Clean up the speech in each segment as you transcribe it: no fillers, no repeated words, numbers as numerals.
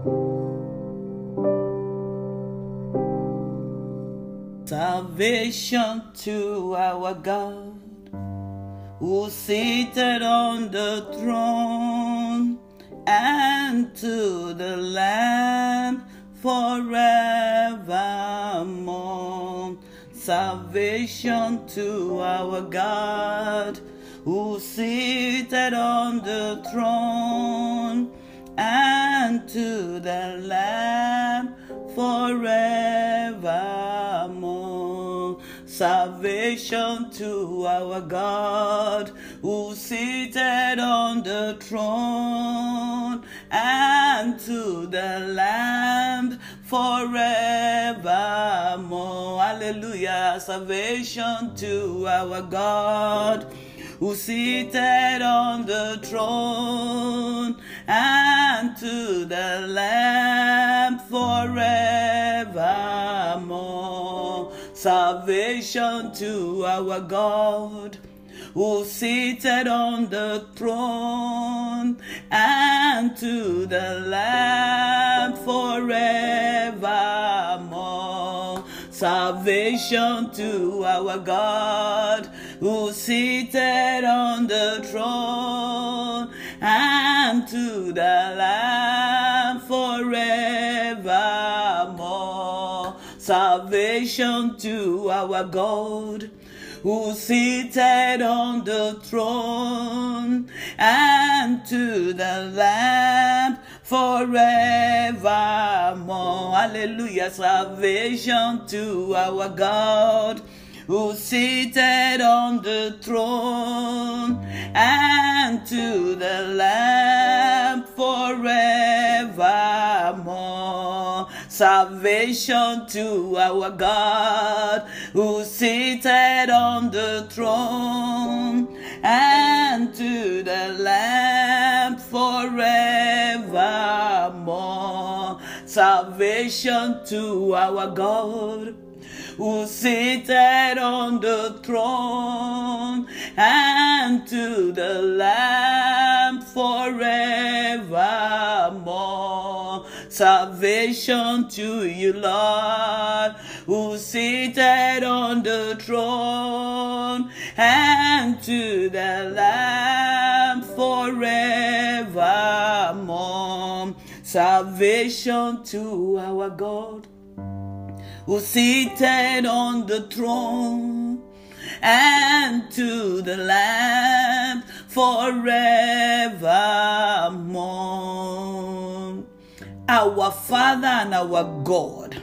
Salvation to our God, who seated on the throne, and to the Lamb forevermore. Salvation to our God, who seated on the throne, and to the Lamb forevermore. Salvation to our God, who seated on the throne, and to the Lamb forevermore. Hallelujah. Salvation to our God, who seated on the throne, and to the Lamb forevermore. Salvation to our God, who seated on the throne, and to the Lamb forevermore. Salvation to our God, who seated on the throne, and to the Lamb forevermore. Salvation to our God, who seated on the throne, and to the Lamb forevermore. Hallelujah. Salvation to our God, who seated on the throne, and to the Lamb forevermore. Salvation to our God, who seated on the throne, and to the Lamb forevermore. Salvation to our God, who seated on the throne, and to the Lamb forevermore. Salvation to you, Lord, who seated on the throne, and to the Lamb forevermore. Salvation to our God, who seated on the throne, and to the Lamb forevermore. Our Father and our God,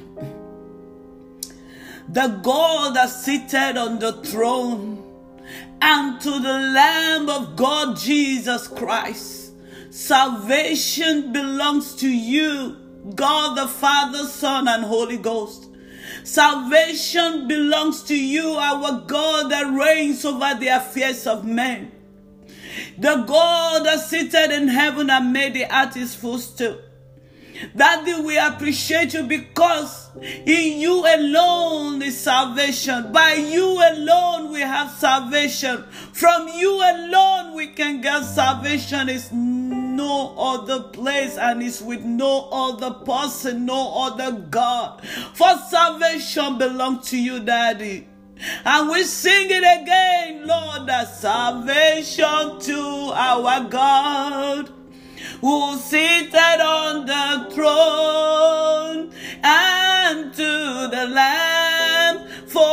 the God that seated on the throne, and to the Lamb of God, Jesus Christ. Salvation belongs to you, God the Father, Son, and Holy Ghost. Salvation belongs to you, our God that reigns over the affairs of men. The God that seated in heaven and made the earth his footstool. Daddy, we appreciate you because in you alone is salvation. By you alone we have salvation. From you alone we can get salvation. It's no other place, and it's with no other person, no other God. For salvation belongs to you, Daddy. And we sing it again, Lord, that salvation to our God, who seated on the throne, and to the Lamb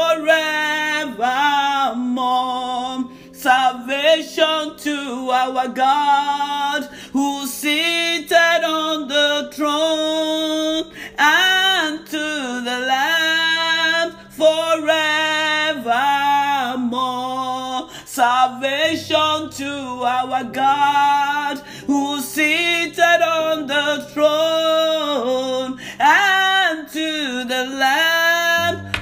forevermore. Salvation to our God, who seated on the throne, and to the Lamb forevermore. Salvation to our God, who seated on the throne, and to the Lamb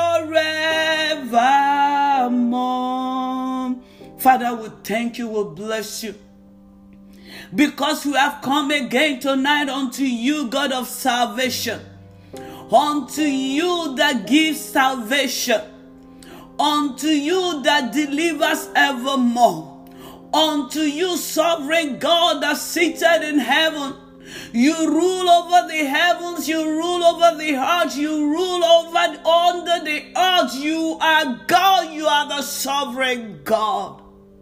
forevermore. Father, we thank you, we bless you, because we have come again tonight unto you, God of salvation, unto you that gives salvation, unto you that delivers evermore, unto you, sovereign God that seated in heaven, You rule over the heavens, you rule over the earth, you rule over under the earth. You are God, you are the sovereign God.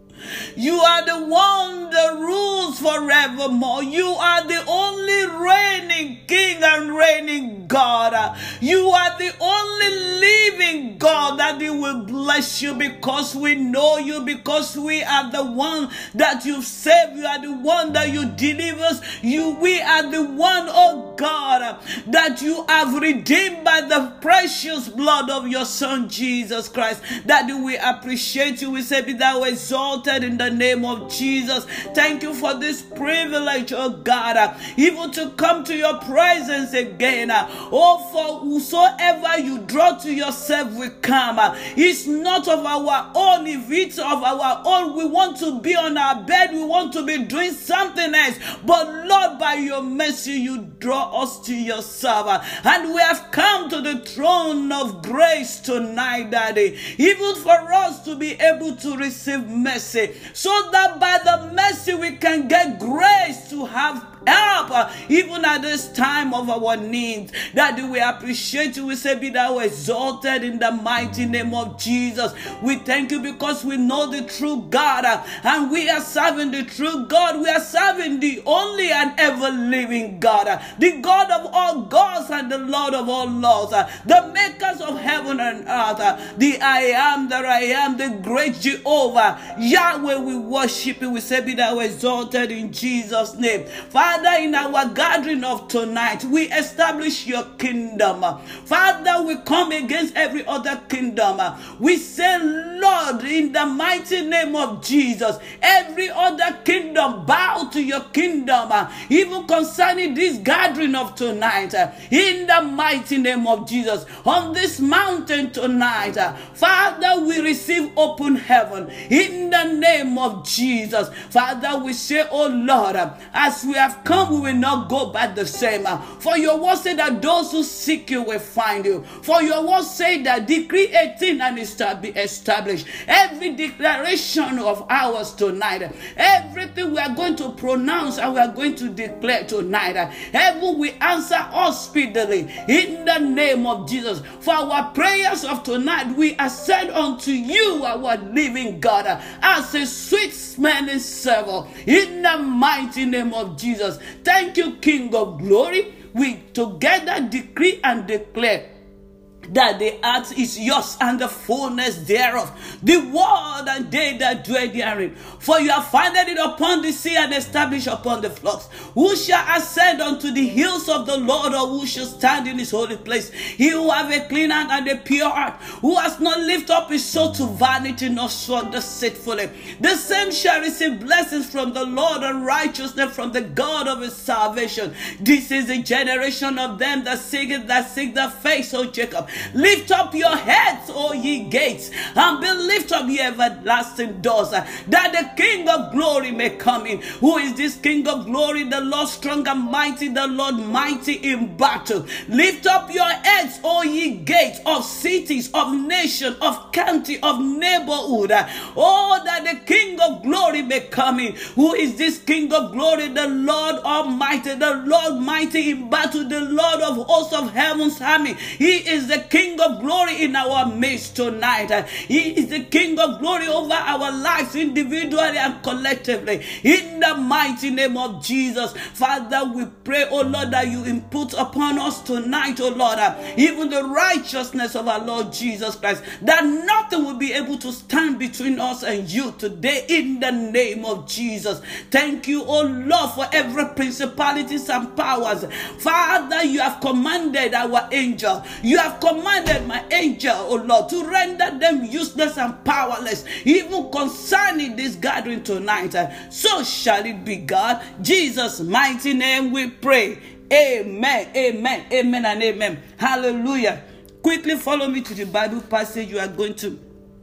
You are the one that rules forevermore. You are the only reigning King and reigning God. You are the only living God that He will bless you, because we know you, because we are the one that you've saved. You are the one that you deliver. We are the one, oh God, that you have redeemed by the precious blood of your Son Jesus Christ. That we appreciate you. We say, be thou exalted in the name of Jesus. Thank you for this privilege, oh God, even to come to your presence again. Oh, for whosoever you draw to yourself will come. It's not of our own. If it's of our own, we want to be on our bed, we want to be doing something else. But Lord, by your mercy, you draw us to yourself. And we have come to the throne of grace tonight, Daddy, even for us to be able to receive mercy, so that by the mercy we can get grace to have help even at this time of our needs. That we appreciate you. We say, be thou exalted in the mighty name of Jesus. We thank you because we know the true God, and we are serving the true God. We are serving the only and ever living God, the God of all gods and the Lord of all lords, the makers of heaven and earth, the I am that I am, the great Jehovah Yahweh. We worship you. We say, be thou exalted in Jesus' name. Father, in our gathering of tonight, we establish your kingdom. Father, we come against every other kingdom. We say, Lord, in the mighty name of Jesus, every other kingdom bow to your kingdom, even concerning this gathering of tonight, in the mighty name of Jesus. On this mountain tonight, Father, we receive open heaven in the name of Jesus. Father, we say, oh Lord, as we have come, we will not go back the same. For your word said that those who seek you will find you. For your word said that decree 18 and it shall be established. Every declaration of ours tonight, everything we are going to pronounce and we are going to declare tonight, heaven will answer us speedily in the name of Jesus. For our prayers of tonight, we are said unto you, our living God, as a sweet smelling savour in the mighty name of Jesus. Thank you, King of glory. We together decree and declare that the earth is yours and the fullness thereof, the world and they that dwell therein. For you have founded it upon the sea and established upon the floods. Who shall ascend unto the hills of the Lord, or who shall stand in his holy place? He who have a clean hand and a pure heart, who has not lifted up his soul to vanity, nor sworn deceitfully, the same shall receive blessings from the Lord and righteousness from the God of his salvation. This is the generation of them that seek the face, O Jacob. Lift up your heads, O ye gates, and be lift up ye everlasting doors, that the King of glory may come in. Who is this King of glory? The Lord strong and mighty, the Lord mighty in battle. Lift up your heads, O ye gates of cities, of nation, of county, of neighborhood. Oh, that the King of glory may come in. Who is this King of glory? The Lord Almighty, the Lord mighty in battle, the Lord of hosts of heaven's army. He is the King of glory in our midst tonight. He is the King of glory over our lives individually and collectively. In the mighty name of Jesus, Father, we pray, oh Lord, that you input upon us tonight, oh Lord, even the righteousness of our Lord Jesus Christ, that nothing will be able to stand between us and you today in the name of Jesus. Thank you, oh Lord, for every principalities and powers. Father, you have commanded our angel. You have commanded my angel, oh Lord, to render them useless and powerless, even concerning this gathering tonight. So shall it be, God. Jesus' mighty name we pray. Amen, amen, amen, and amen. Hallelujah. Quickly follow me to the Bible passage. You are going to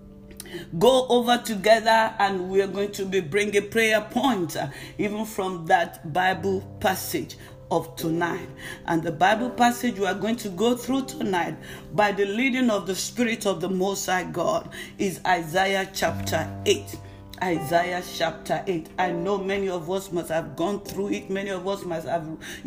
go over together, and we are going to be bringing prayer points even from that Bible passage of tonight. And the Bible passage we are going to go through tonight by the leading of the Spirit of the Most High God is Isaiah chapter 8. Isaiah chapter 8. I know many of us must have gone through it. Many of us must have,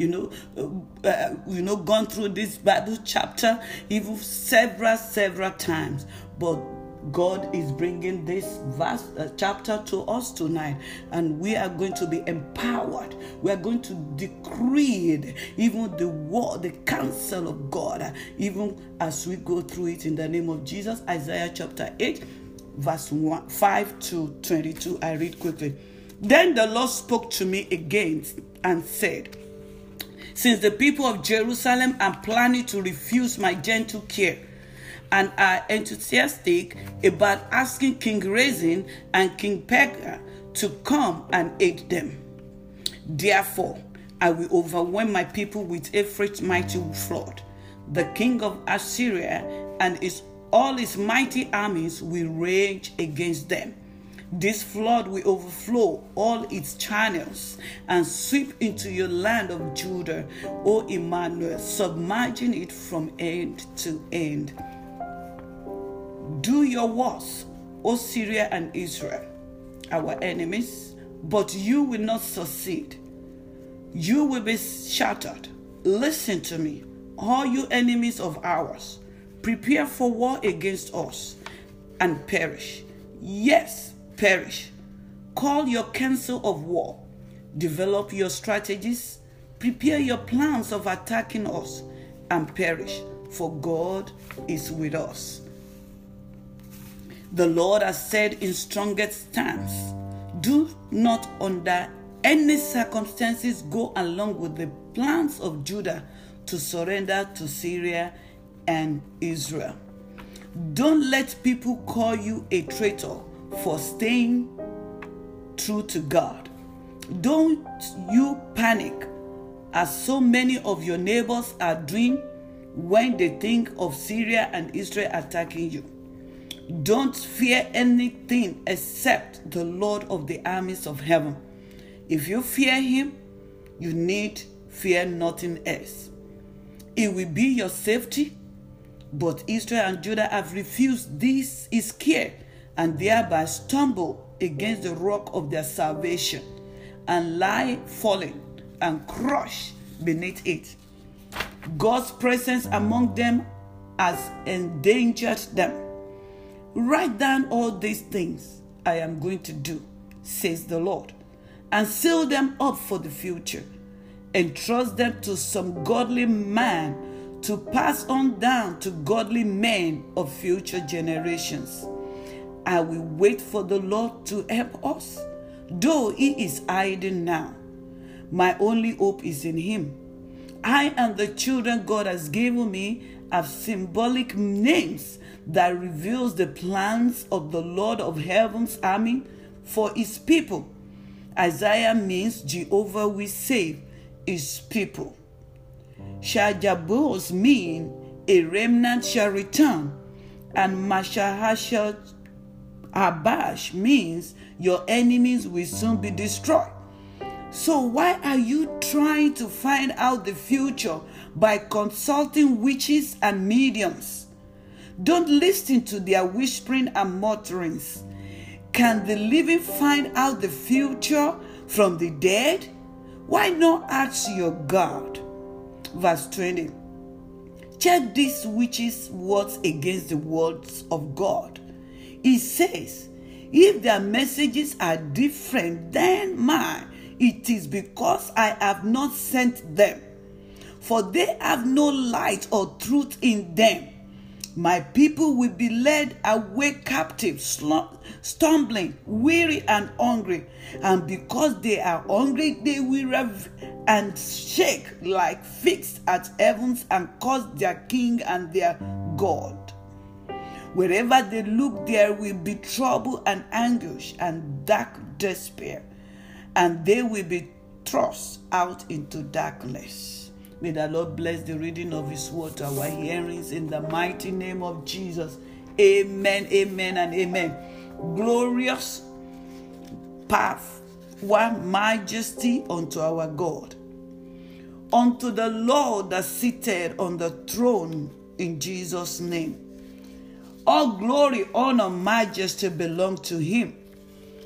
gone through this Bible chapter even several times. But God is bringing this vast chapter to us tonight, and we are going to be empowered. We are going to decree it, even the word, the counsel of God, even as we go through it in the name of Jesus. Isaiah chapter 8, verse 5 to 22. I read quickly. Then the Lord spoke to me again and said, since the people of Jerusalem are planning to refuse my gentle care and are enthusiastic about asking King Rezin and King Pekah to come and aid them, therefore I will overwhelm my people with a great mighty flood. The king of Assyria and all his mighty armies will rage against them. This flood will overflow all its channels and sweep into your land of Judah, O Emmanuel, submerging it from end to end. Do your worst, O Syria and Israel, our enemies, but you will not succeed. You will be shattered. Listen to me, all you enemies of ours. Prepare for war against us and perish. Yes, perish. Call your council of war. Develop your strategies. Prepare your plans of attacking us and perish, for God is with us. The Lord has said in strongest stance, do not under any circumstances go along with the plans of Judah to surrender to Syria and Israel. Don't let people call you a traitor for staying true to God. Don't you panic as so many of your neighbors are doing when they think of Syria and Israel attacking you. Don't fear anything except the Lord of the armies of heaven. If you fear him, you need fear nothing else. It will be your safety. But Israel and Judah have refused this his care, and thereby stumble against the rock of their salvation, and lie fallen and crushed beneath it. God's presence among them has endangered them. Write down all these things I am going to do, says the Lord, and seal them up for the future. Entrust them to some godly man to pass on down to godly men of future generations. I will wait for the Lord to help us, though he is hiding now. My only hope is in him. I and the children God has given me have symbolic names that reveals the plans of the Lord of heaven's army for his people. Isaiah means Jehovah will save his people. Shajabos mean a remnant shall return, and Mashahashabash means your enemies will soon be destroyed. So why are you trying to find out the future by consulting witches and mediums? Don't listen to their whispering and mutterings. Can the living find out the future from the dead? Why not ask your God? Verse 20. Check these witches' words against the words of God. He says, if their messages are different than mine, it is because I have not sent them. For they have no light or truth in them. My people will be led away captive, stumbling, weary and hungry. And because they are hungry, they will rev and shake like figs at heavens and curse their king and their God. Wherever they look, there will be trouble and anguish and dark despair, and they will be thrust out into darkness. May the Lord bless the reading of his word to our hearings in the mighty name of Jesus. Amen, amen, and amen. Glorious path, one majesty unto our God. Unto the Lord that sitteth on the throne in Jesus' name. All glory, honor, majesty belong to him.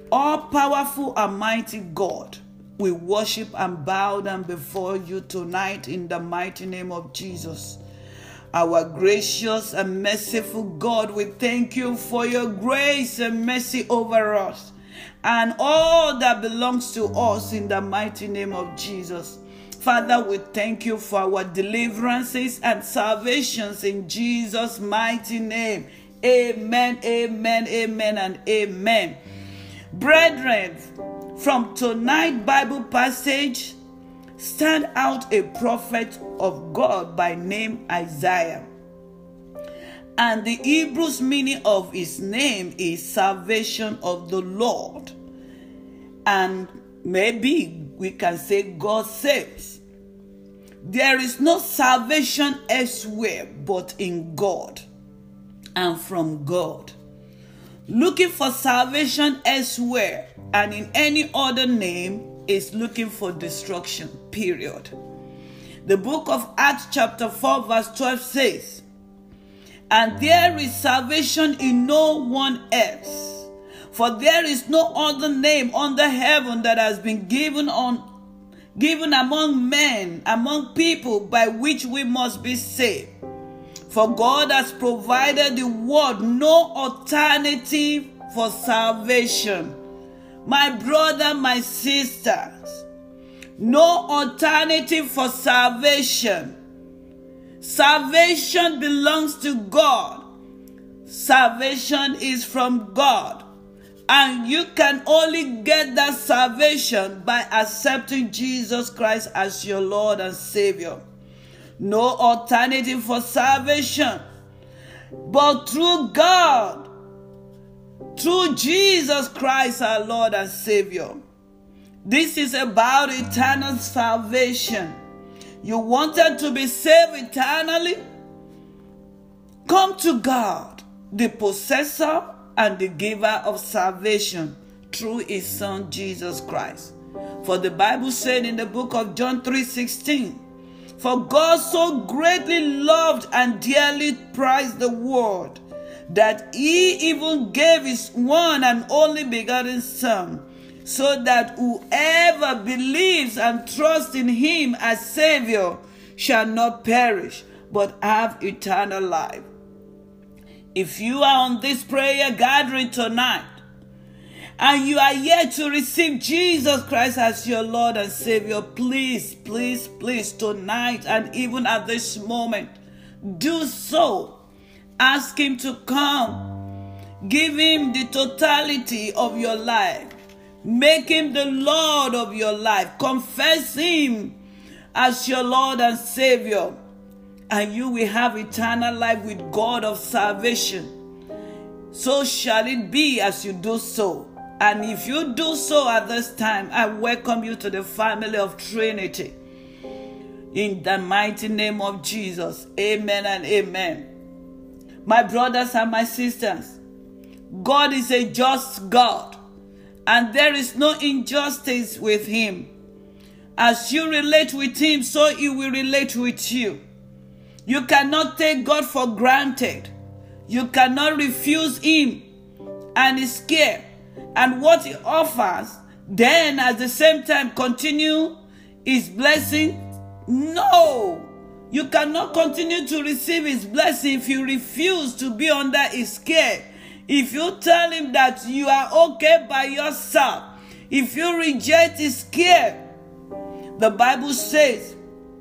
All-powerful and mighty God, we worship and bow down before you tonight in the mighty name of Jesus. Our gracious and merciful God, we thank you for your grace and mercy over us and all that belongs to us in the mighty name of Jesus. Father, we thank you for our deliverances and salvations in Jesus' mighty name. Amen, amen, amen, and amen. Brethren, from tonight's Bible passage, stand out a prophet of God by name Isaiah. And the Hebrew meaning of his name is salvation of the Lord. And maybe we can say God saves. There is no salvation elsewhere but in God and from God. Looking for salvation elsewhere and in any other name is looking for destruction, period. The book of Acts chapter 4 verse 12 says, "And there is salvation in no one else. For there is no other name under heaven that has been given among men, among people, by which we must be saved. For God has provided the world no alternative for salvation." My brother, my sisters, no alternative for salvation. Salvation belongs to God. Salvation is from God. And you can only get that salvation by accepting Jesus Christ as your Lord and Savior. No alternative for salvation, but through God, through Jesus Christ our Lord and Savior. This is about eternal salvation. You wanted to be saved eternally? Come to God, the possessor and the giver of salvation, through his Son Jesus Christ. For the Bible said in the book of John 3:16, "For God so greatly loved and dearly prized the world, that he even gave his one and only begotten Son, so that whoever believes and trusts in him as Savior shall not perish, but have eternal life." If you are on this prayer gathering tonight, and you are yet to receive Jesus Christ as your Lord and Savior, please, please, please, tonight and even at this moment, do so. Ask him to come. Give him the totality of your life. Make him the Lord of your life. Confess him as your Lord and Savior, and you will have eternal life with God of salvation. So shall it be as you do so. And if you do so at this time, I welcome you to the family of Trinity. In the mighty name of Jesus. Amen and amen. My brothers and my sisters, God is a just God, and there is no injustice with him. As you relate with him, so he will relate with you. You cannot take God for granted. You cannot refuse him and his care and what he offers, then at the same time continue his blessing. No, you cannot continue to receive his blessing if you refuse to be under his care. If you tell him that you are okay by yourself, if you reject his care, the Bible says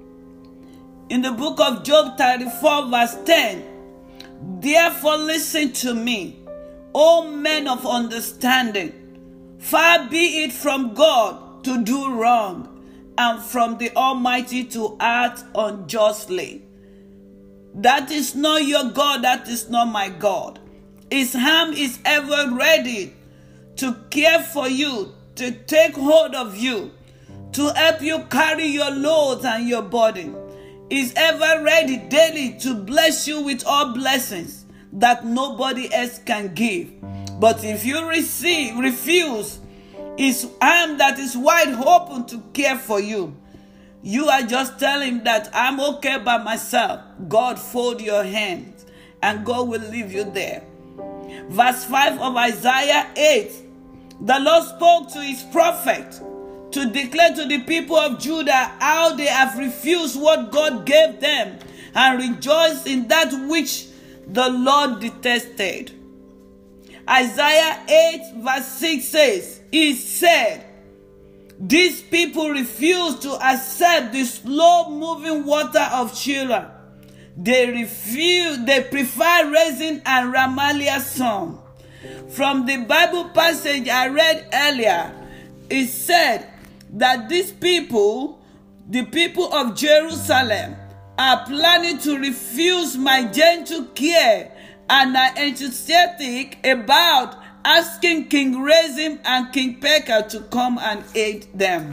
in the book of Job 34 verse 10, "Therefore listen to me, O men of understanding. Far be it from God to do wrong, and from the Almighty to act unjustly." That is not your God, that is not my God. His hand is ever ready to care for you, to take hold of you, to help you carry your loads and your burden. Is ever ready daily to bless you with all blessings that nobody else can give. But if you refuse his arm that is wide open to care for you, you are just telling him that I'm okay by myself. God, fold your hands and God will leave you there. Verse 5 of Isaiah 8 The Lord spoke to his prophet to declare to the people of Judah how they have refused what God gave them and rejoiced in that which the Lord detested. Isaiah 8 verse 6 says, he said, these people refuse to accept the slow-moving water of Shiloh. They prefer Rezin and Remaliah's son. From the Bible passage I read earlier, it said that these people, the people of Jerusalem, are planning to refuse my gentle care and are enthusiastic about asking King Rezin and King Pekah to come and aid them.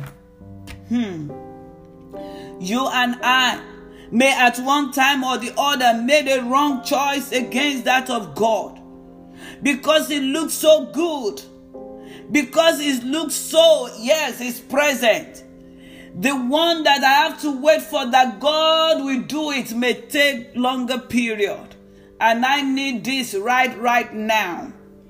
You and I may at one time or the other made a wrong choice against that of God because it looks so good, because it looks so, yes, it's present. The one that I have to wait for that God will do it may take longer period. And I need this right now.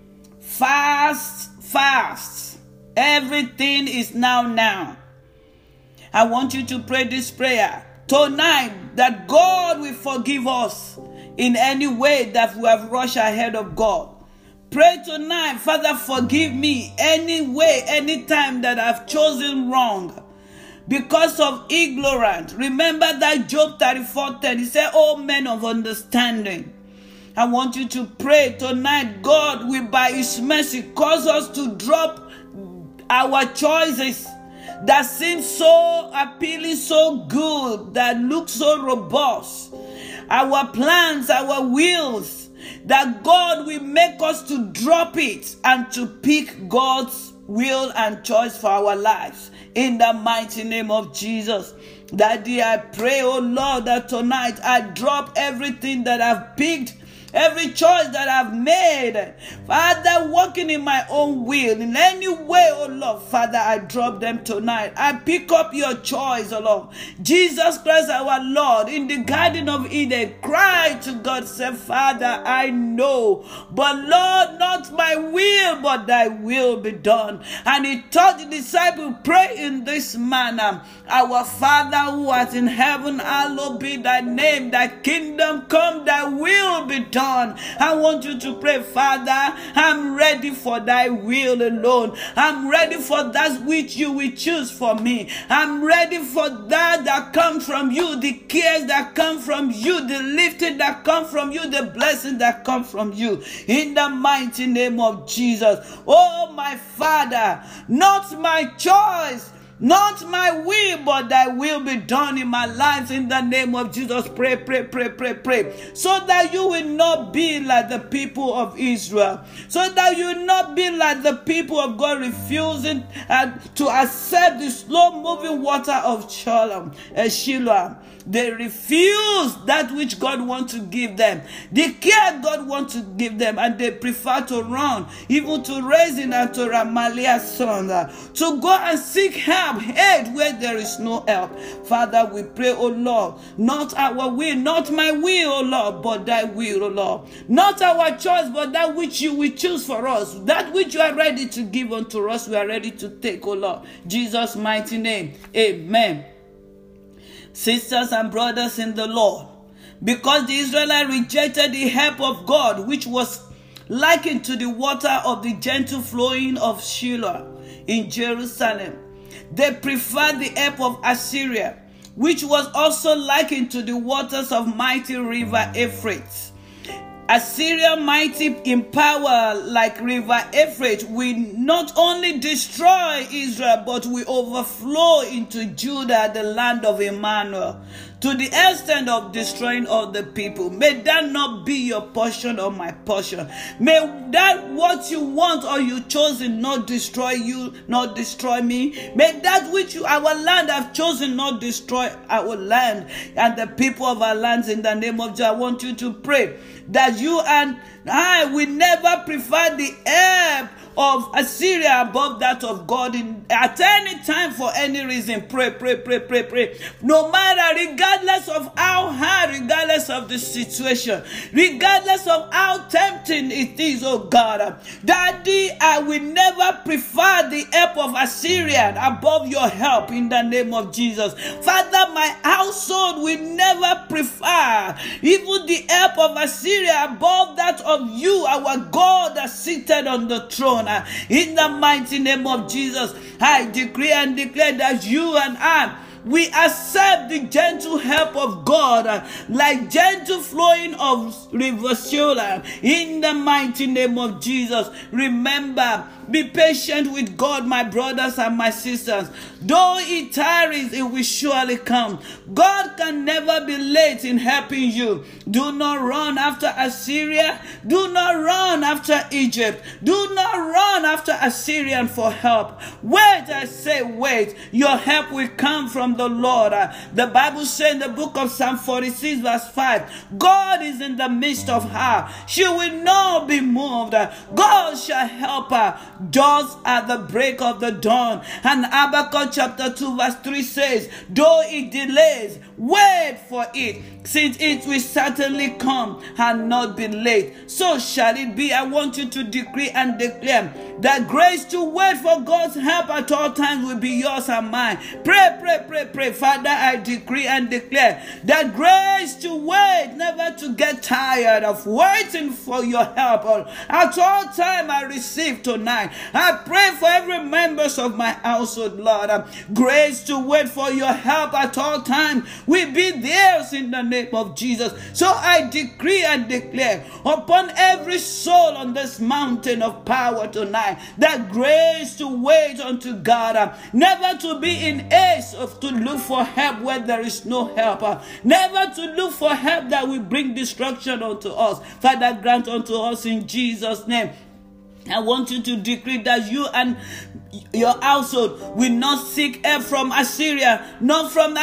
Fast. Everything is now. I want you to pray this prayer tonight that God will forgive us in any way that we have rushed ahead of God. Pray tonight, Father, forgive me any way, any time that I've chosen wrong because of ignorance. Remember that Job 34:10, he said, "Oh, men of understanding." I want you to pray tonight, God will by his mercy cause us to drop our choices that seem so appealing, so good, that look so robust. Our plans, our wills, that God will make us to drop it and to pick God's will and choice for our lives. In the mighty name of Jesus. Daddy, I pray, oh Lord, that tonight I drop everything that I've picked, every choice that I've made, Father, walking in my own will, in any way, oh Lord, Father, I drop them tonight. I pick up your choice, oh Lord. Jesus Christ, our Lord, in the Garden of Eden, cried to God, said, Father, I know, but Lord, not my will, but thy will be done. And he taught the disciple, pray in this manner. Our Father who art in heaven, hallowed be thy name, thy kingdom come, thy will be done. I want you to pray, Father, I'm ready for thy will alone. I'm ready for that which you will choose for me. I'm ready for that comes from you, the cares that come from you, the lifting that come from you, the blessing that come from you. In the mighty name of Jesus. Oh, my Father, not my choice, not my will, but thy will be done in my life. In the name of Jesus, pray. So that you will not be like the people of Israel. So that you will not be like the people of God, refusing to accept the slow-moving water of Shiloh. They refuse that which God wants to give them, the care God wants to give them, and they prefer to run, even to Rezin and to Remaliah's son, to go and seek help, aid where there is no help. Father, we pray, oh Lord, not our will, not my will, oh Lord, but thy will, oh Lord. Not our choice, but that which you will choose for us, that which you are ready to give unto us, we are ready to take, oh Lord. Jesus' mighty name, amen. Sisters and brothers in the Lord, because the Israelites rejected the help of God, which was likened to the water of the gentle flowing of Shiloh in Jerusalem, they preferred the help of Assyria, which was also likened to the waters of mighty river Euphrates. Assyria, mighty in power like river Euphrates, will not only destroy Israel, but will overflow into Judah, the land of Emmanuel, to the extent of destroying all the people. May that not be your portion or my portion. May that what you want or you chosen not destroy you, not destroy me. May that which our land have chosen not destroy our land and the people of our lands. In the name of Jesus, I want you to pray that that you and I will never prefer the help of Assyria above that of God at any time for any reason. Pray. No matter, regardless of how hard, regardless of the situation, regardless of how tempting it is, oh God, Daddy, I will never prefer the help of Assyrian above your help in the name of Jesus. Father, my household will never prefer even the help of Assyria above that of you, our God, that seated on the throne. In the mighty name of Jesus, I decree and declare that you and I, we accept the gentle help of God, like gentle flowing of River Sheol. In the mighty name of Jesus, remember, be patient with God, my brothers and my sisters. Though it tarries, it will surely come. God can never be late in helping you. Do not run after Assyria. Do not run after Egypt. Do not run after Assyrian for help. Wait, I say wait. Your help will come from the Lord. The Bible says in the book of Psalm 46 verse 5, God is in the midst of her. She will not be moved. God shall help her just at the break of the dawn. And Habakkuk chapter 2 verse 3 says, though it delays, wait for it, since it will certainly come and not be late. So shall it be. I want you to decree and declare that grace to wait for God's help at all times will be yours and mine. Pray. Father, I decree and declare that grace to wait, never to get tired of waiting for your help. At all time I receive tonight. I pray for every member of my household, Lord. Grace to wait for your help at all time will be theirs in the name of Jesus. So I decree and declare upon every soul on this mountain of power tonight that grace to wait unto God, never to be in haste of to look for help where there is no help, never to look for help that will bring destruction unto us. Father, grant unto us in Jesus' name. I want you to decree that you and your household will not seek help from Assyria, not from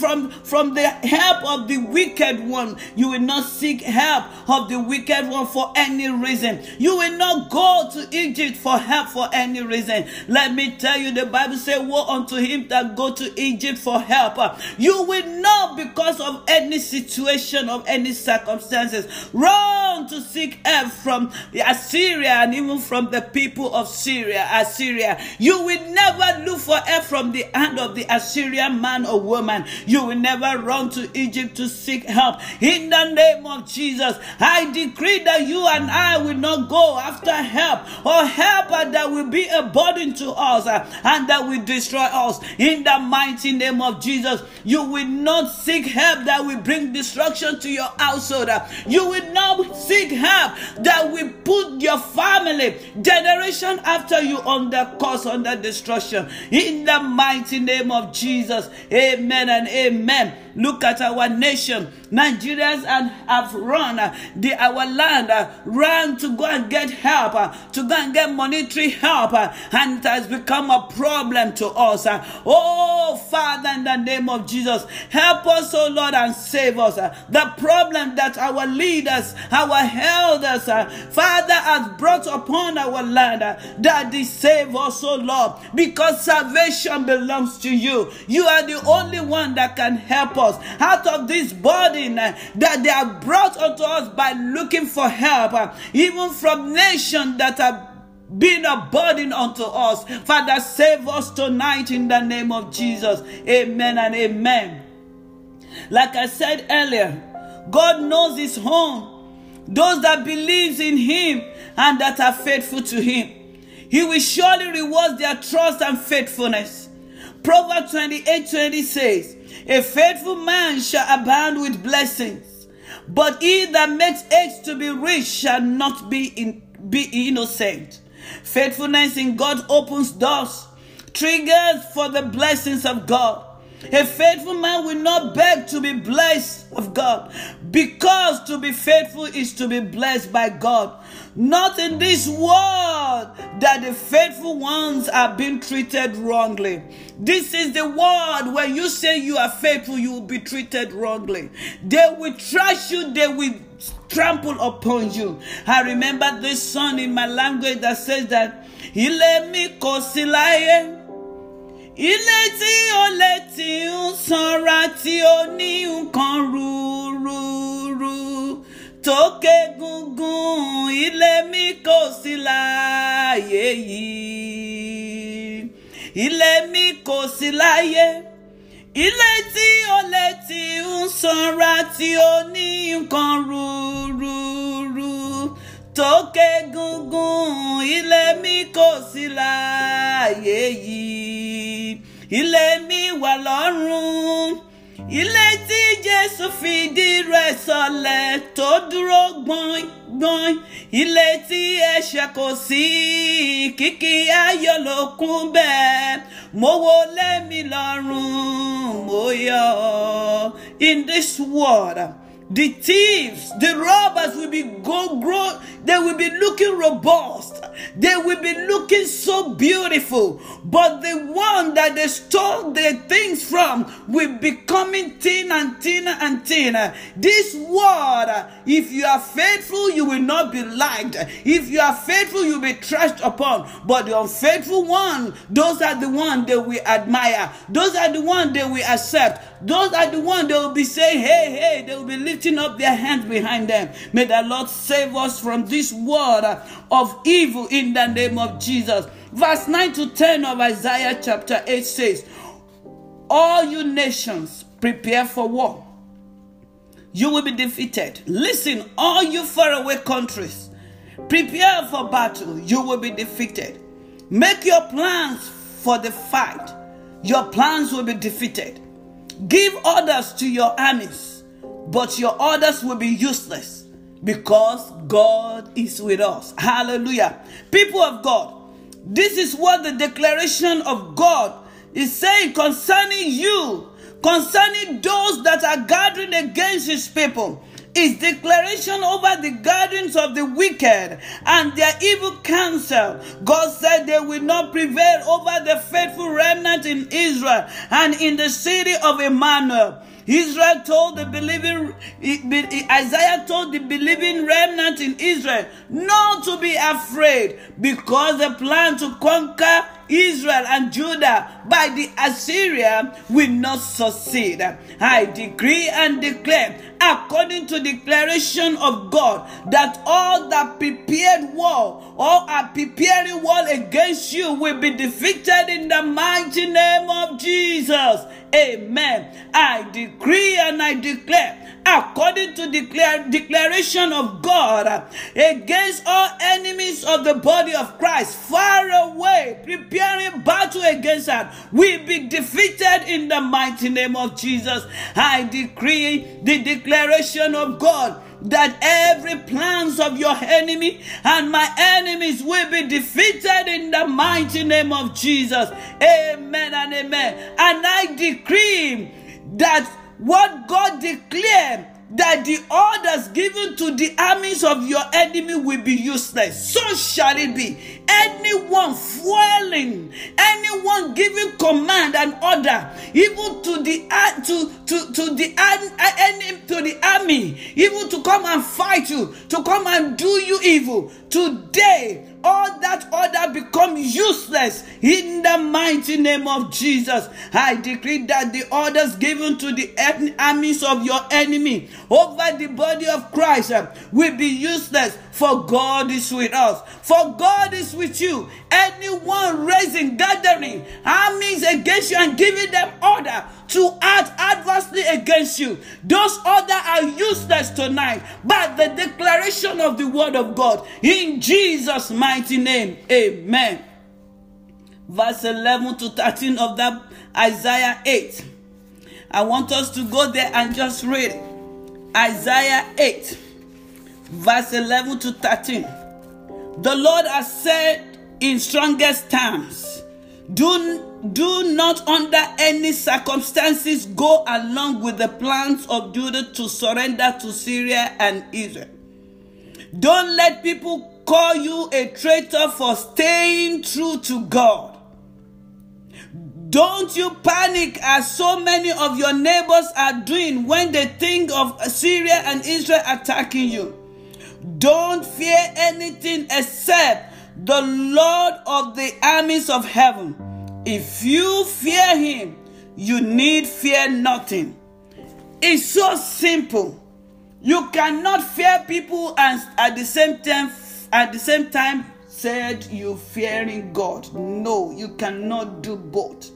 the help of the wicked one. You will not seek help of the wicked one for any reason. You will not go to Egypt for help for any reason. Let me tell you, the Bible says, woe unto him that go to Egypt for help. You will not, because of any situation, of any circumstances, run to seek help from Assyria and even from the people of Assyria. You will never look for help from the hand of the Assyrian man or woman. You will never run to Egypt to seek help. In the name of Jesus, I decree that you and I will not go after help or helper that will be a burden to us and that will destroy us. In the mighty name of Jesus, you will not seek help that will bring destruction to your household. You will not seek help that will put your family, generation after you, under curse, under destruction. In the mighty name of Jesus, amen and amen. Look at our nation. Nigerians have run our land, ran to go and get help, to go and get monetary help, and it has become a problem to us. Oh, Father, in the name of Jesus, help us, oh Lord, and save us. The problem that our leaders, our elders, Father, has brought upon our land, that they save us, oh Lord, because salvation belongs to you. You are the only one that can help us out of this burden that they have brought unto us by looking for help, even from nations that have been a burden unto us. Father, save us tonight in the name of Jesus. Amen and amen. Like I said earlier, God knows his home, those that believes in him and that are faithful to him. He will surely reward their trust and faithfulness. Proverbs 28:20 says, a faithful man shall abound with blessings, but he that makes haste to be rich shall not be innocent. Faithfulness in God opens doors, triggers for the blessings of God. A faithful man will not beg to be blessed of God, because to be faithful is to be blessed by God. Not in this world that the faithful ones are being treated wrongly. This is the world where you say you are faithful, you will be treated wrongly. They will trash you, they will trample upon you. I remember this song in my language that says that ilé mi kò sí láyé, ilé tí ó létí ń sanra tí ó ní nǹkan rúrúrú tókè gungun, ilé mi kò sí láyé yìí, ilé mi kò sí láyé, ilé tí ó létí ń sanra tí ó ní nǹkan rúrúrú tókè gungun, ilé mi kò sí láyé yìí, ilé mi wà lọ́run, ilé tí Jésù fìdí rẹ̀ sọlẹ̀ tó dúró gbọ̀ngbọ̀n, ilé tí ẹ̀ṣẹ̀ kò sí, kìkì ayọ̀ ló kún bẹ́ẹ̀, mo wọlé mi lọ́run, mo yọ̀. In this world, the thieves, the robbers will be they will be looking robust. They will be looking so beautiful. But the one that they stole the things from will be coming thinner and thinner and thinner. This world, if you are faithful, you will not be liked. If you are faithful, you will be trashed upon. But the unfaithful one, those are the ones they will admire. Those are the ones they will accept. Those are the ones they will be saying, hey, hey, they will be lifting up their hands behind them. May the Lord save us from this world of evil in the name of Jesus. Verse 9 to 10 of Isaiah chapter 8 says, all you nations, prepare for war. You will be defeated. Listen, all you faraway countries, prepare for battle. You will be defeated. Make your plans for the fight. Your plans will be defeated. Give orders to your armies, but your orders will be useless because God is with us. Hallelujah. People of God, this is what the declaration of God is saying concerning you, concerning those that are gathering against his people. Is declaration over the gatherings of the wicked and their evil counsel. God said they will not prevail over the faithful remnant in Israel and in the city of Emmanuel. Israel told the believing, Isaiah told the believing remnant in Israel not to be afraid because the plan to conquer Israel and Judah by the Assyria will not succeed. I decree and declare, according to declaration of God, that all that prepared war or are preparing war against you will be defeated in the mighty name of Jesus. Amen. I decree and I declare, according to declaration of God, against all enemies of the body of Christ, far away, preparing battle against us, will be defeated in the mighty name of Jesus. I decree the declaration of God that every plans of your enemy and my enemies will be defeated in the mighty name of Jesus. Amen and amen. And I decree that what God declared, that the orders given to the armies of your enemy will be useless. So shall it be. Anyone fueling, anyone giving command and order, even to the army, even to come and fight you, to come and do you evil, today all that order become useless in the mighty name of Jesus. I decree that the orders given to the armies of your enemy over the body of Christ will be useless, for God is with us. For God is with you. Anyone raising, gathering armies against you and giving them order to act adversely against you, those orders are useless tonight by the declaration of the word of God in Jesus' mighty name. Amen. Verse 11 to 13 of that Isaiah 8. I want us to go there and just read it. Isaiah 8, verse 11 to 13. The Lord has said in strongest terms, do not under any circumstances go along with the plans of Judah to surrender to Syria and Israel. Don't let people call you a traitor for staying true to God. Don't you panic as so many of your neighbors are doing when they think of Syria and Israel attacking you. Don't fear anything except the Lord of the armies of heaven. If you fear him, you need fear nothing. It's so simple. You cannot fear people and at the same time said you fearing God. No, you cannot do both.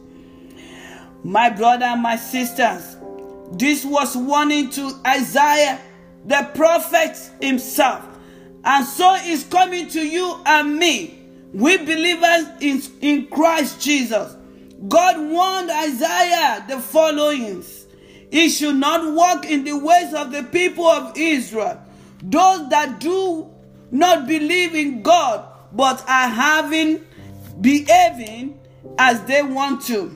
My brother and my sisters, this was warning to Isaiah, the prophet himself. And so is coming to you and me. We believers in Christ Jesus. God warned Isaiah the following. He should not walk in the ways of the people of Israel, those that do not believe in God, but are behaving as they want to.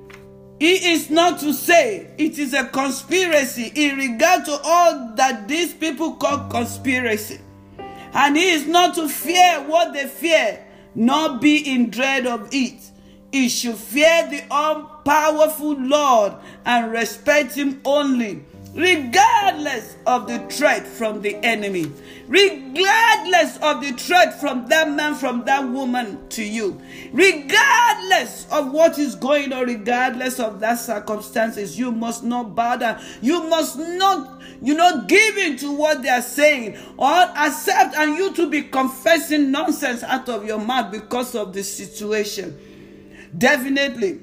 He is not to say it is a conspiracy in regard to all that these people call conspiracy. And he is not to fear what they fear, nor be in dread of it. He should fear the all-powerful Lord and respect him only, regardless of the threat from the enemy, regardless of the threat from that man, from that woman to you, regardless of what is going on, regardless of that circumstances. You must not bow down. You must not, give in to what they are saying or accept and you to be confessing nonsense out of your mouth because of the situation. Definitely,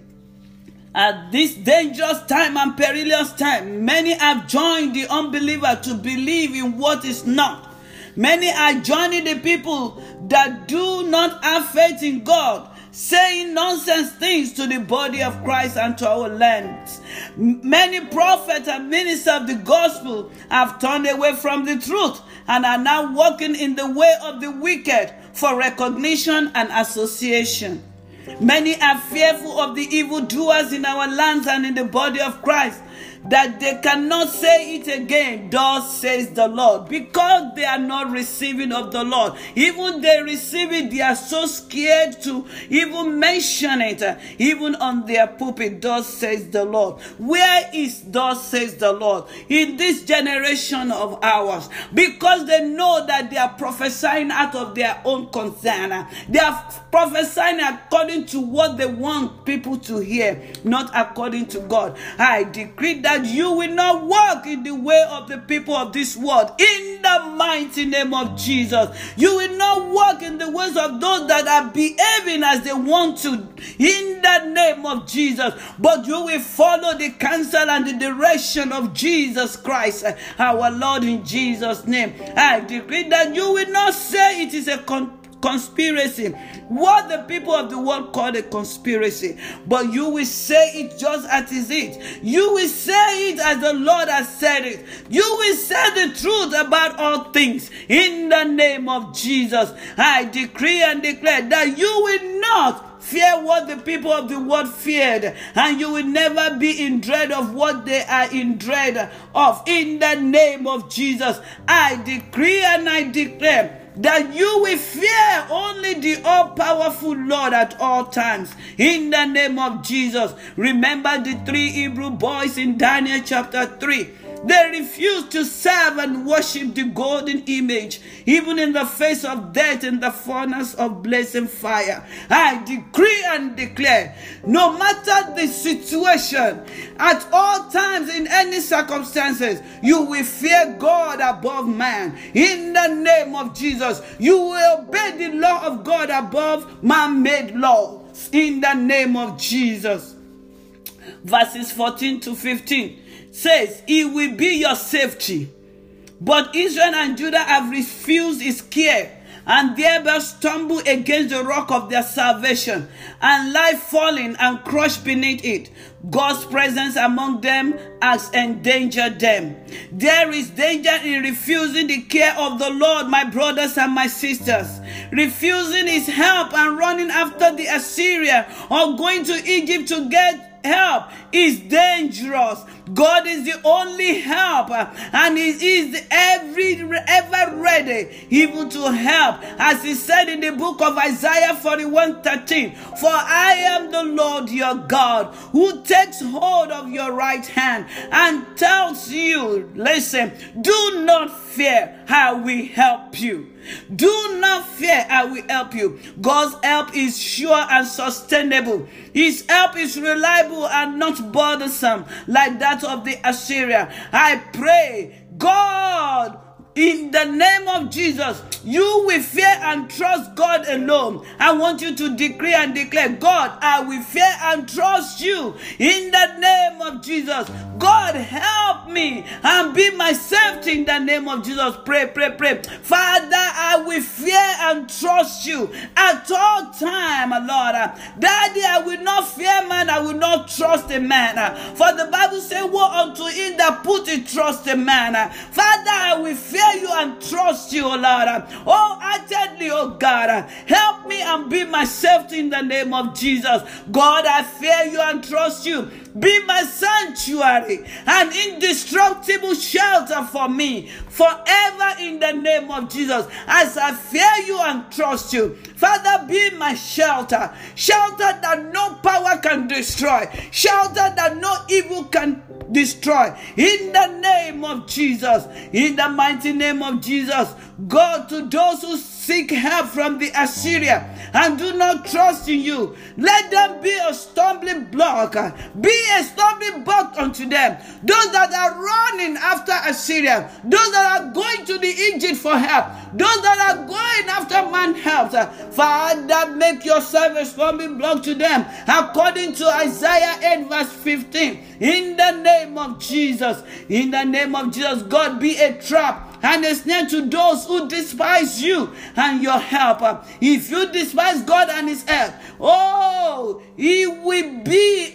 at this dangerous time and perilous time, many have joined the unbeliever to believe in what is not. Many are joining the people that do not have faith in God, saying nonsense things to the body of Christ and to our land. Many prophets and ministers of the gospel have turned away from the truth and are now walking in the way of the wicked for recognition and association. Many are fearful of the evildoers in our lands and in the body of Christ, that they cannot say it again, thus says the Lord, because they are not receiving of the Lord. Even they receive it, they are so scared to even mention it, even on their pulpit, thus says the Lord. Where is thus says the Lord in this generation of ours? Because they know that they are prophesying out of their own concern. They are prophesying according to what they want people to hear, not according to God. I decree that you will not walk in the way of the people of this world. In the mighty name of Jesus, you will not walk in the ways of those that are behaving as they want to. In the name of Jesus, but you will follow the counsel and the direction of Jesus Christ, our Lord, in Jesus' name. I decree that you will not say it is a conspiracy, what the people of the world call a conspiracy, but you will say it just as it is. You will say it as the Lord has said it. You will say the truth about all things. In the name of Jesus, I decree and declare that you will not fear what the people of the world feared, and you will never be in dread of what they are in dread of. In the name of Jesus, I decree and I declare that you will fear only the all-powerful Lord at all times. In the name of Jesus. Remember the 3 Hebrew boys in Daniel chapter 3. They refused to serve and worship the golden image, even in the face of death in the furnace of blazing fire. I decree and declare, no matter the situation, at all times, in any circumstances, you will fear God above man. In the name of Jesus, you will obey the law of God above man-made laws. In the name of Jesus. Verses 14 to 15. Says, it will be your safety. But Israel and Judah have refused his care, and thereby stumble against the rock of their salvation, and lie falling and crushed beneath it. God's presence among them has endangered them. There is danger in refusing the care of the Lord, my brothers and my sisters. Refusing his help and running after the Assyrian or going to Egypt to get help is dangerous. God is the only help, and He is ever ready even to help. As He said in the book of Isaiah 41:13, for I am the Lord your God, who takes hold of your right hand and tells you, listen, do not fear, I will help you. Do not fear, I will help you. God's help is sure and sustainable. His help is reliable and not bothersome like that of the Assyrian. I pray, God, in the name of Jesus, you will fear and trust God alone. I want you to decree and declare, God, I will fear and trust you in the name of Jesus. God, help me and be my safety in the name of Jesus. Pray, pray, pray. Father, I will fear and trust you at all time, Lord. Daddy, I will not fear man, I will not trust a man. For the Bible says, woe unto him that put his trust in man. Father, I will fear you and trust you, O Lord. Oh, heartedly, oh God, help me and be my safety in the name of Jesus. God, I fear you and trust you. Be my sanctuary and indestructible shelter for me forever in the name of Jesus. As I fear you and trust you, Father, be my shelter. Shelter that no power can destroy. Shelter that no evil can destroy. In the name of Jesus. In the mighty name of Jesus. God, to those who seek help from the Assyrian and do not trust in you, let them be a stumbling block. Be a stumbling block unto them. Those that are running after Assyria, those that are going to the Egypt for help, those that are going after man help, Father, make yourself a stumbling block to them, according to Isaiah 8 verse 15. In the name of Jesus, in the name of Jesus, God, be a trap and a snare to those who despise you and your help. If you despise God and His help, oh, He will be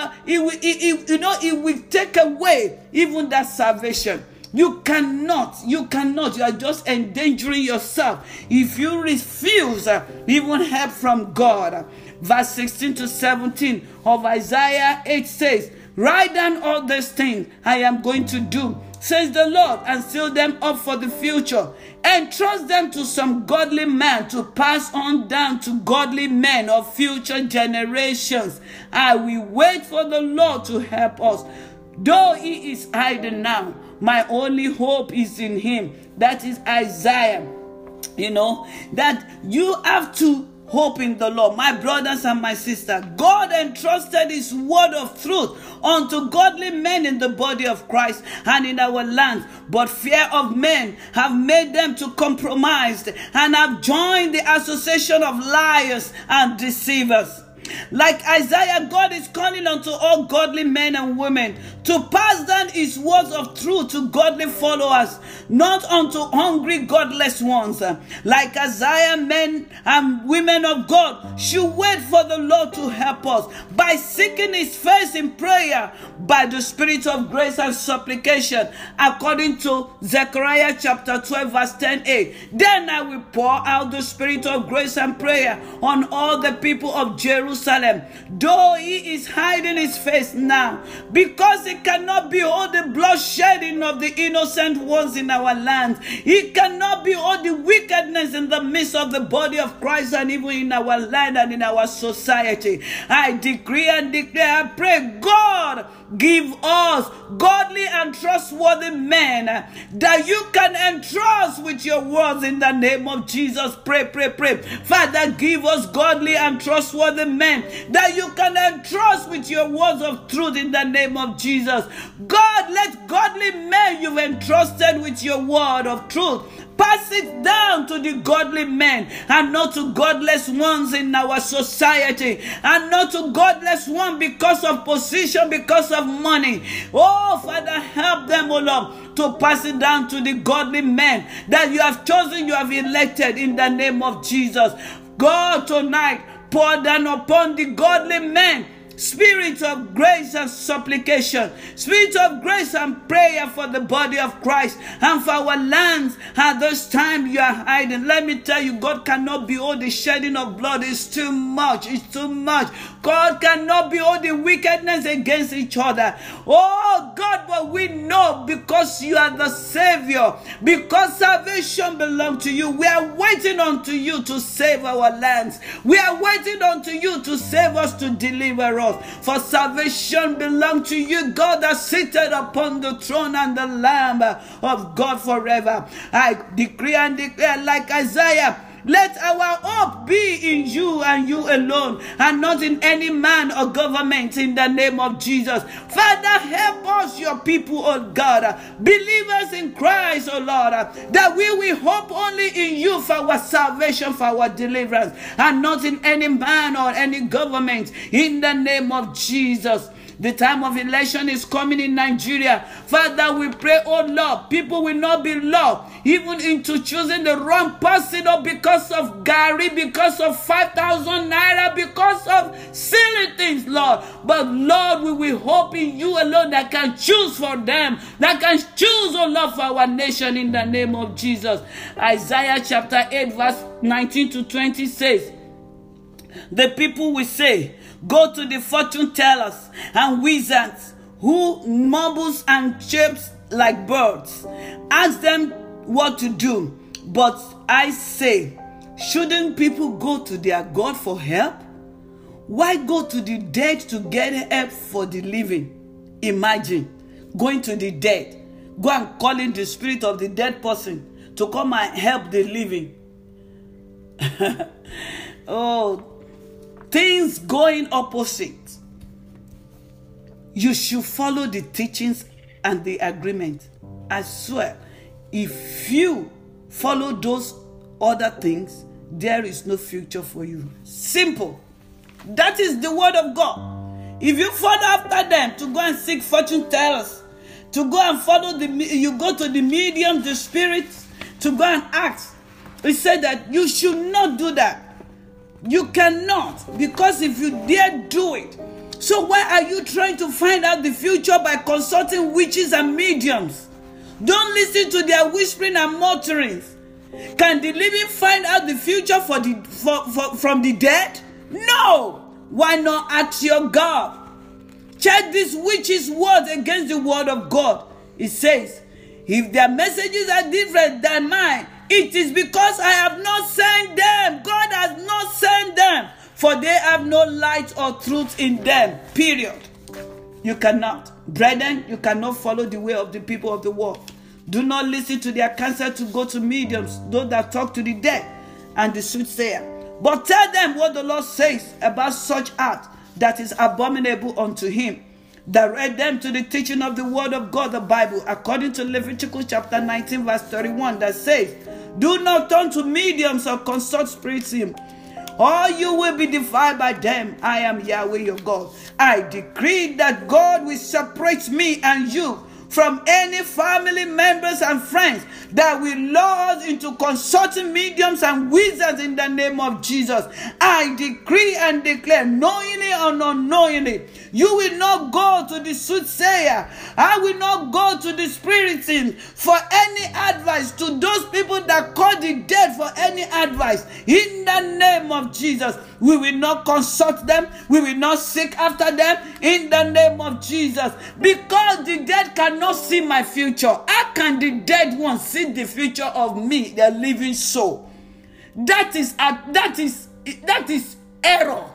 He will take away even that salvation. You cannot, you are just endangering yourself if you refuse even help from God. Verse 16 to 17 of Isaiah 8 says, write down all these things I am going to do, says the Lord, and seal them up for the future. Entrust them to some godly man to pass on down to godly men of future generations. I will wait for the Lord to help us. Though He is hiding now, my only hope is in Him. That is Isaiah. You know, that you have to hope in the Lord. My brothers and my sisters, God entrusted His word of truth unto godly men in the body of Christ and in our land. But fear of men have made them to compromise and have joined the association of liars and deceivers. Like Isaiah, God is calling unto all godly men and women to pass down His words of truth to godly followers, not unto hungry, godless ones. Like Isaiah, men and women of God should wait for the Lord to help us by seeking His face in prayer, by the Spirit of grace and supplication, according to Zechariah chapter 12 verse 10a. Then I will pour out the Spirit of grace and prayer on all the people of Jerusalem. Though He is hiding His face now, because He cannot behold the bloodshedding of the innocent ones in our land. He cannot behold the wickedness in the midst of the body of Christ and even in our land and in our society. I decree and declare, I pray, God, give us godly and trustworthy men that you can entrust with your words in the name of Jesus. Pray, pray, pray. Father, give us godly and trustworthy men that you can entrust with your words of truth in the name of Jesus. God, let godly men you've entrusted with your word of truth pass it down to the godly men and not to godless ones in our society, and not to godless ones because of position, because of money. Oh, Father, help them, oh Lord, to pass it down to the godly men that you have chosen, you have elected in the name of Jesus. God, tonight, pour down upon the godly men Spirit of grace and supplication, spirit of grace and prayer for the body of Christ and for our lands. At this time you are hiding. Let me tell you, God cannot behold the shedding of blood. It's too much. It's too much. God cannot behold the wickedness against each other. Oh God, but we know because you are the Savior, because salvation belongs to you. We are waiting unto you to save our lands. We are waiting unto you to save us, to deliver us. For salvation belongs to you, God that sitteth upon the throne and the Lamb of God forever. I decree and declare like Isaiah, let our hope be in you and you alone, and not in any man or government, in the name of Jesus. Father, help us, your people, oh God, believers in Christ, oh Lord, that we will hope only in you for our salvation, for our deliverance, and not in any man or any government, in the name of Jesus. The time of election is coming in Nigeria. Father, we pray, oh Lord, people will not be lured even into choosing the wrong person, or because of Gary, because of 5,000 naira, because of silly things, Lord. But Lord, we will hope in you alone that can choose for them, that can choose, oh Lord, for our nation, in the name of Jesus. Isaiah chapter 8 verse 19 to 20 says, the people will say, go to the fortune tellers and wizards who mumbles and chirps like birds. Ask them what to do. But I say, shouldn't people go to their God for help? Why go to the dead to get help for the living? Imagine going to the dead. Go and calling the spirit of the dead person to come and help the living. Oh, things going opposite. You should follow the teachings and the agreement. I swear, if you follow those other things, there is no future for you. Simple. That is the word of God. If you follow after them to go and seek fortune tellers, to go and follow you go to the medium, the spirits, to go and ask. He said that you should not do that. You cannot, because if you dare do it, so why are you trying to find out the future by consulting witches and mediums? Don't listen to their whispering and mutterings. Can the living find out the future from the dead? No. Why not ask your God? Check this witch's words against the word of God. It says, if their messages are different than mine, it is because I have not sent them. God has not sent them. For they have no light or truth in them. Period. You cannot. Brethren, you cannot follow the way of the people of the world. Do not listen to their counsel to go to mediums, those that talk to the dead and the soothsayer. But tell them what the Lord says about such act that is abominable unto him. Direct them to the teaching of the word of God, the Bible, according to Leviticus chapter 19 verse 31, that says, do not turn to mediums or consult spiritism, or you will be defiled by them. I am Yahweh your God. I decree that God will separate me and you from any family members and friends that will lure us into consulting mediums and wizards in the name of Jesus. I decree and declare, knowingly or unknowingly, you will not go to the soothsayer. I will not go to the spiritism for any advice, to those people that call the dead for any advice. In the name of Jesus, we will not consult them. We will not seek after them in the name of Jesus. Because the dead cannot see my future. How can the dead one see the future of me, the living soul? That is error.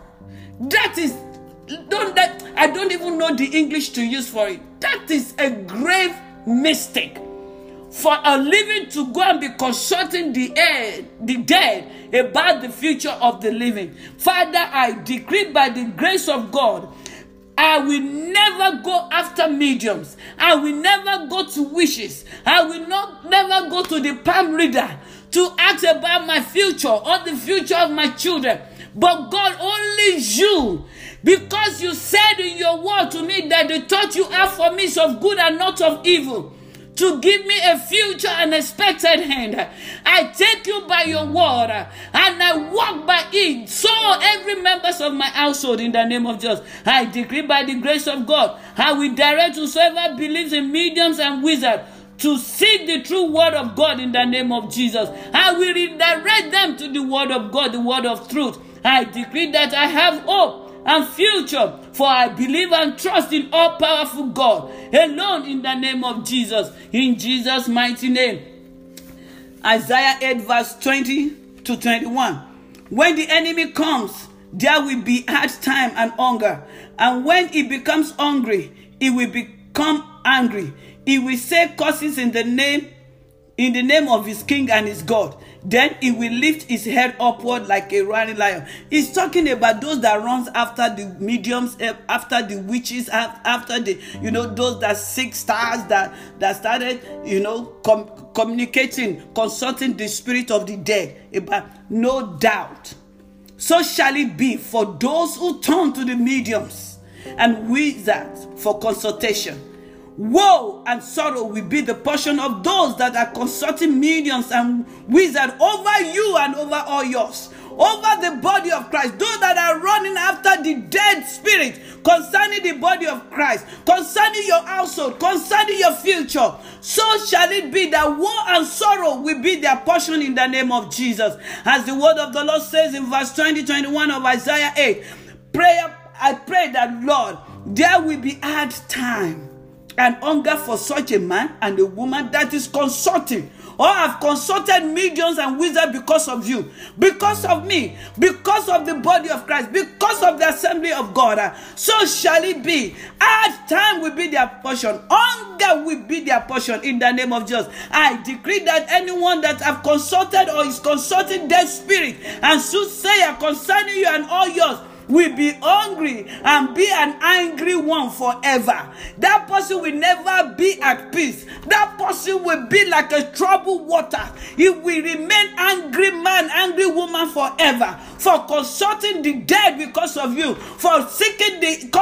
I don't even know the English to use for it. That is a grave mistake. For a living to go and be consulting the dead about the future of the living. Father, I decree by the grace of God, I will never go after mediums. I will never go to wishes. I will never go to the palm reader to ask about my future or the future of my children. But God, only you. Because you said in your word to me that the thought you have for me is of good and not of evil, to give me a future and expected hand. I take you by your word and I walk by it. So every members of my household in the name of Jesus, I decree by the grace of God, I will direct whosoever believes in mediums and wizards to seek the true word of God in the name of Jesus. I will redirect them to the word of God, the word of truth. I decree that I have hope and future, for I believe and trust in all powerful God alone in the name of Jesus. In Jesus' mighty name. Isaiah 8 verse 20 to 21. When the enemy comes, there will be hard time and hunger. And when he becomes hungry, he will become angry. He will say curses in the name of his king and his God. Then he will lift his head upward like a roaring lion. He's talking about those that runs after the mediums, after the witches, after the, those that seek stars, that started, communicating, consulting the spirit of the dead. No doubt. So shall it be for those who turn to the mediums and wizards for consultation. Woe and sorrow will be the portion of those that are consulting mediums and wizards over you and over all yours, over the body of Christ. Those that are running after the dead spirit concerning the body of Christ, concerning your household, concerning your future. So shall it be that woe and sorrow will be their portion in the name of Jesus. As the word of the Lord says in verse 20-21 of Isaiah 8, I pray that, Lord, there will be hard time and hunger for such a man and a woman that is consulting or have consulted mediums and wizards because of you, because of me, because of the body of Christ, because of the assembly of God. So shall it be. Hard time will be their portion. Hunger will be their portion in the name of Jesus. I decree that anyone that have consulted or is consulting their spirit and soothsayer concerning you and all yours will be hungry and be an angry one forever. That person will never be at peace. That person will be like a troubled water. He will remain angry man, angry woman forever, for consulting the dead because of you, for seeking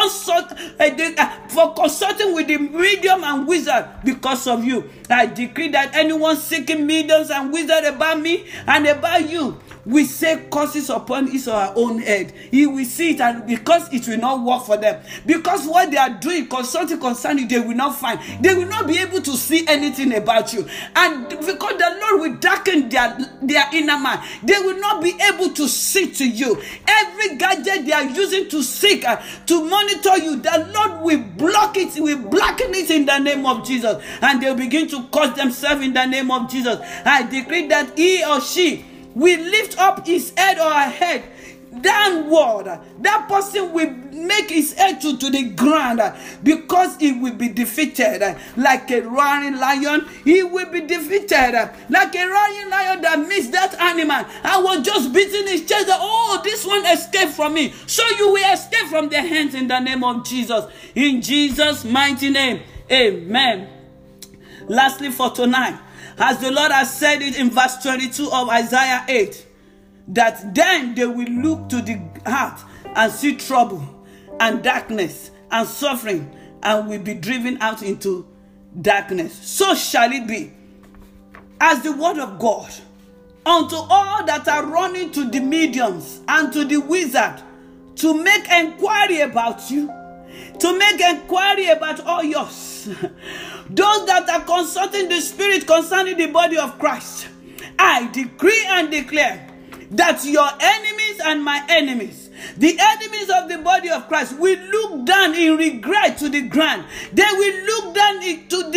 for consulting with the medium and wizard because of you. I decree that anyone seeking mediums and wizard about me and about you, we say curses upon his or her own head. He will see it, and because it will not work for them. Because what they are doing, consulting concerning, they will not find. They will not be able to see anything about you. And because the Lord will darken their inner man, they will not be able to see to you. Every gadget they are using to seek, to monitor you, the Lord will block it, will blacken it in the name of Jesus. And they'll begin to curse themselves in the name of Jesus. I decree that he or she will lift up his head or her head downward. That person will make his head to the ground because he will be defeated like a roaring lion. He will be defeated like a roaring lion that missed that animal. I was just beating his chest. Oh, this one escaped from me. So you will escape from their hands in the name of Jesus. In Jesus' mighty name. Amen. Lastly for tonight, as the Lord has said it in verse 22 of Isaiah 8, that then they will look to the heart and see trouble and darkness and suffering and will be driven out into darkness. So shall it be, as the word of God, unto all that are running to the mediums and to the wizard to make inquiry about you, to make inquiry about all yours. Those that are consulting the spirit concerning the body of Christ, I decree and declare that your enemies and my enemies, the enemies of the body of Christ, will look down in regret to the ground. They will look down into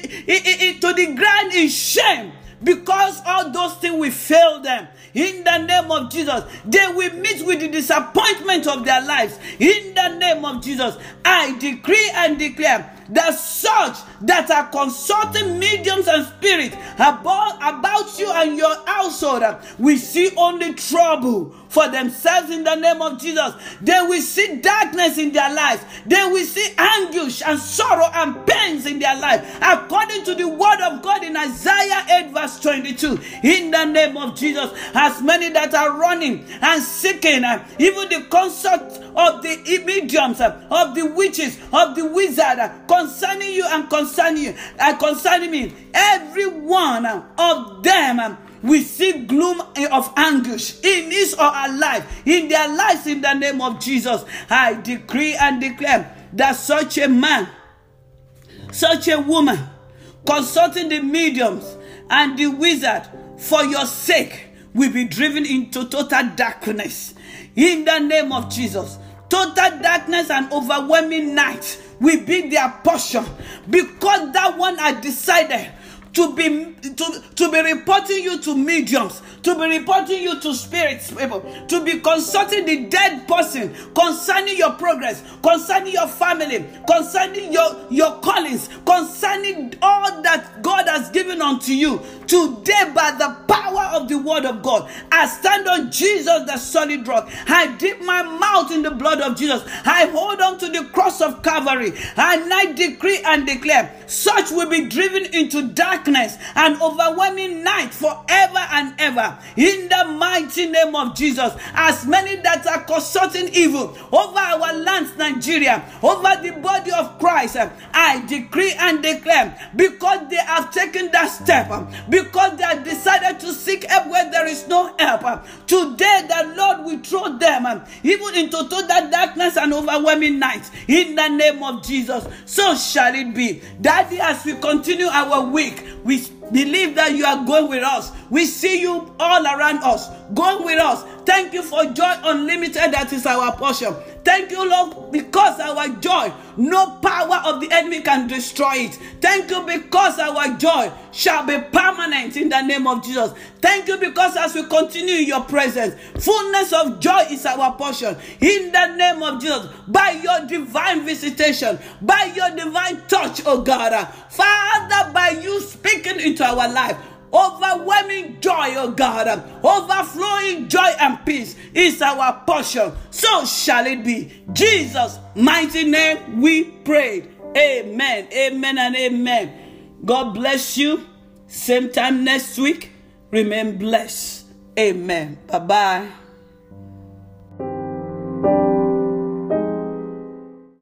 the ground in shame, because all those things will fail them. In the name of Jesus, they will meet with the disappointment of their lives. In the name of Jesus, I decree and declare that such that are consulting mediums and spirits about you and your household, we see only trouble. For for themselves in the name of Jesus. They will see darkness in their lives. They will see anguish and sorrow and pains in their life, according to the word of God in Isaiah 8 verse 22. In the name of Jesus, as many that are running and seeking even the consort of the mediums, of the witches, of the wizard, concerning you and concerning me, every one of them we see gloom of anguish in his or her life, in their lives, in the name of Jesus. I decree and declare that such a man, such a woman, consulting the mediums and the wizard for your sake, will be driven into total darkness. In the name of Jesus, total darkness and overwhelming night will be their portion, because that one had decided to be reporting you to mediums, to be reporting you to spirits people, to be consulting the dead person concerning your progress, concerning your family, concerning your callings, concerning all that God has given unto you. Today, by the power of the word of God, I stand on Jesus, the solid rock. I dip my mouth in the blood of Jesus. I hold on to the cross of Calvary, and I decree and declare, such will be driven into darkness and overwhelming night forever and ever. In the mighty name of Jesus, as many that are consulting evil over our lands, Nigeria, over the body of Christ, I decree and declare, because they have taken that step, because they have decided to seek help where there is no help, today the Lord will throw them even into total darkness and overwhelming night. In the name of Jesus, so shall it be. Daddy, as we continue our week, we believe that you are going with us. We see you all around us, going with us. Thank you for joy unlimited, that is our portion. Thank you, Lord, because our joy, no power of the enemy can destroy it. Thank you because our joy shall be permanent in the name of Jesus. Thank you because as we continue in your presence, fullness of joy is our portion. In the name of Jesus, by your divine visitation, by your divine touch, oh God, Father, by you speaking into our life, overwhelming joy, oh God, overflowing joy and peace is our portion. So shall it be. Jesus' mighty name we prayed. Amen, amen, and amen. God bless you. Same time next week. Remain blessed. Amen. Bye-bye.